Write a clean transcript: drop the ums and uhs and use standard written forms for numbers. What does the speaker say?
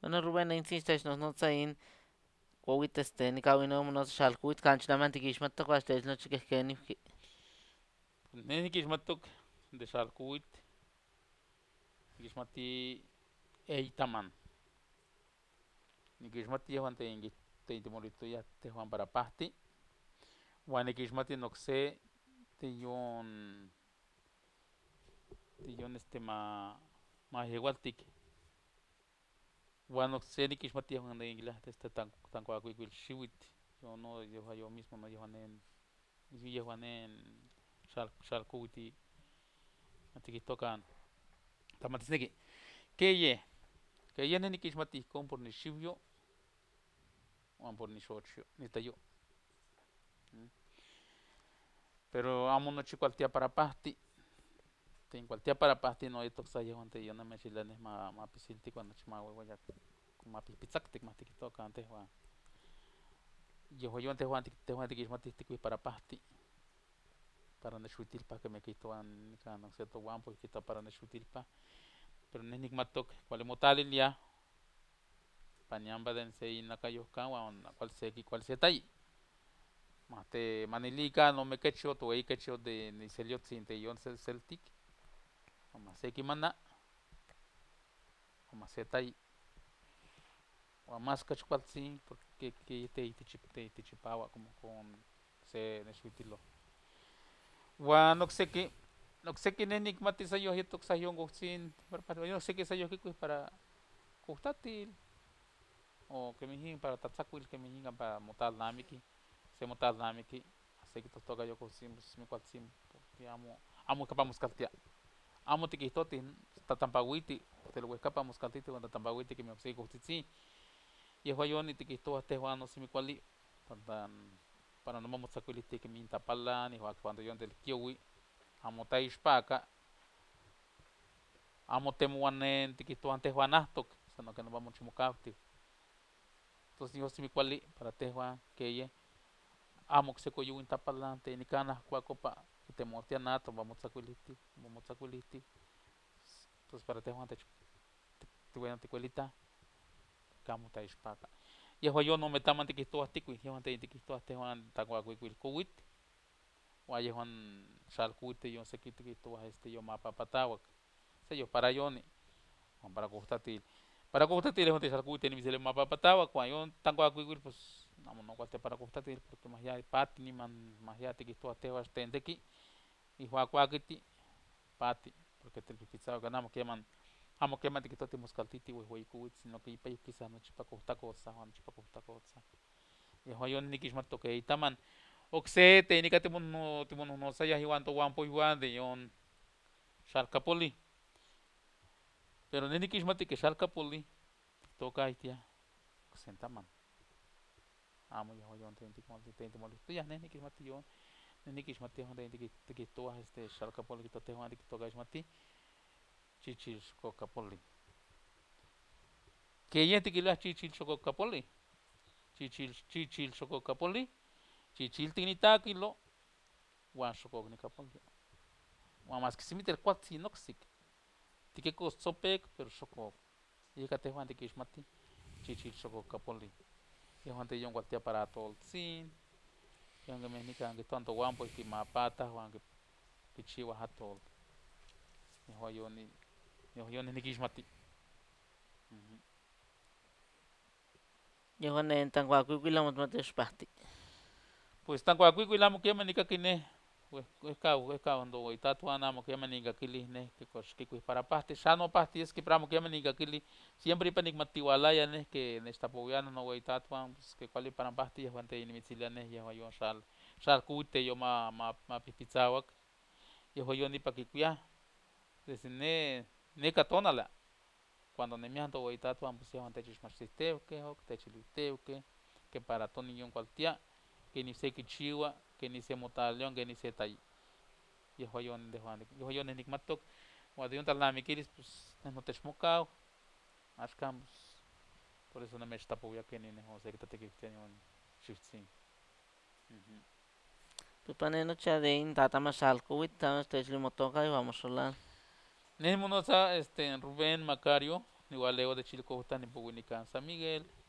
Bueno, Rubén, insiste, nos in Wowit ni kawin mo no shalkuit kanch naman tikishmat to kwastes no chike keni Neni kismatok de Xalkuit, kismati Eitaman, ni kismati Juan te intimolito ya te Juan para pasti, Juan ni kismati noxe te yon ma yegualtik, Juan noxe ni kismati Juan de ingla este tan cuacuicuil shiwit, yo no yo mismo no Juan en Xalkuiti, antiquitocan, tamatisneki, que ye neni kismati con por ni shivio, Juan por ni xochio, ni tayo. Pero amo no chicualtia para pasti. Ten cualtia para pasti no esto sa yo ante yo na me chilanes ma pisilti cuando chima huevo ya ma pipizactic ma tikito ka ante wa. Yo ante Juan te Juan te kismati tikui para pasti. Para ne shutil pa que me quito an no sé to Juan pues quita para ne shutil pa. Pero ne nikmatok cual motalil ya. Panyamba den se inakayo ka wa cual se tai. Mate manilika no me quecho to ei quecho de ni seliot sinte yon celtic. Maseki mana o maceta y o más cachualzi porque que te chipaba como con se neshuitilo wa no sé que nenik mati sa yo hitok sa yon goksin pero yo no sé que sa yo que para kustatil o que me hin para tatsakuil que me hin para motal namiki se motal namiki así que toca yo goksin me kwatsim porque amo kapamos kaltia amo tikitoti tatampaguiti te lo escapamos kaltiti cuando tatampaguiti que me oxi goksin Yehuayoni tikihtowa tehuan no simi kuali para no mamotzakuilihti que mintapala igual cuando yo del kiwi amo taixpaka amo temuanen tikihtowa tehuan ahtok sino que no vamos chimokauti entonces yo simi kuali para tehuan que amo que se koyuin tapala te nikana kuakopa que te mortia nato mamotzakuilihti entonces para tehuan te bueno tikuelita kamo taixpaka yehuayon no metaman tikihtowa tikui yehuan tikihtowa tehuan takuakuikuil kuwit Juan xalkuite yon sekiti to yo mapapatawak se yo para yoni Juan para kuhtatil Juan xalkuite ni misele mapapatawak Juan yon tankuakuikuil pues no cuate para kuhtatil porque más ya pati ni man más ya tikito tehuas tendeki y Juan kuakiti pati porque te pizza ganamos que man amo que man tikito muskaltiti we kuwit sino que ipa quizás no chipa kuhtakotsa Juan chipa kuhtakotsa y Juan yon nikixmato que itaman Okse técnica timono no saya hiwan to wan po hiwan de yon Shalkapoli. Pero neni kishmati que Shalkapoli toka itia sentaman. Amo yo yon tenti moli. Tu ya neni kishmati yon neni kishmati yon tenti to este Shalkapoli to te wan to kishmati chichil Kapoli. Que yenti kila chichil Kapoli. Chichil Kapoli. Chichil tinita kilo wan shoko ni Kapoli. Wan mas que simiter kwat sinoxik. Tikeko sopek pero shoko yeka Juan de kishmati chichil shoko kapoli Juan te yon guatia para tolzin yon que mexican que tanto guampo que mapata Juan que pichiwa hatol Juan ni kishmati. Yehuan en tanguacuicuila motmatexpahti. Pues tan cuacuico y la muquema ni kakine huescao ando itatuana muquema ni kakili ne que para pasti sano pasti es que para muquema ni kakili siempre panikmatiwalaya ne que nesta poviano no itatuan pues que cuali para pasti ya juante ni mitsiliane ya yo sal kuite yo ma pipitzawak ya yo ni pakikuya desde ne katonala cuando ne mianto itatuan pues ya juante chismasteu que o que techiliteu que para toni yon cualtia que ni se kichiwa que ni se motaleon que ni se tay yehuayon de Juan yehuayon enigmatok guadion talnamikiris pues no techmokao ashkam por eso no me estapo ya que ni no sé que te cristiano shiftsin. Pipaneno chadein tatama shalkuit tamas techli motoka y vamos a hablar. Nemo no sa Rubén Macario igual luego de Chilco ni Puguinica San Miguel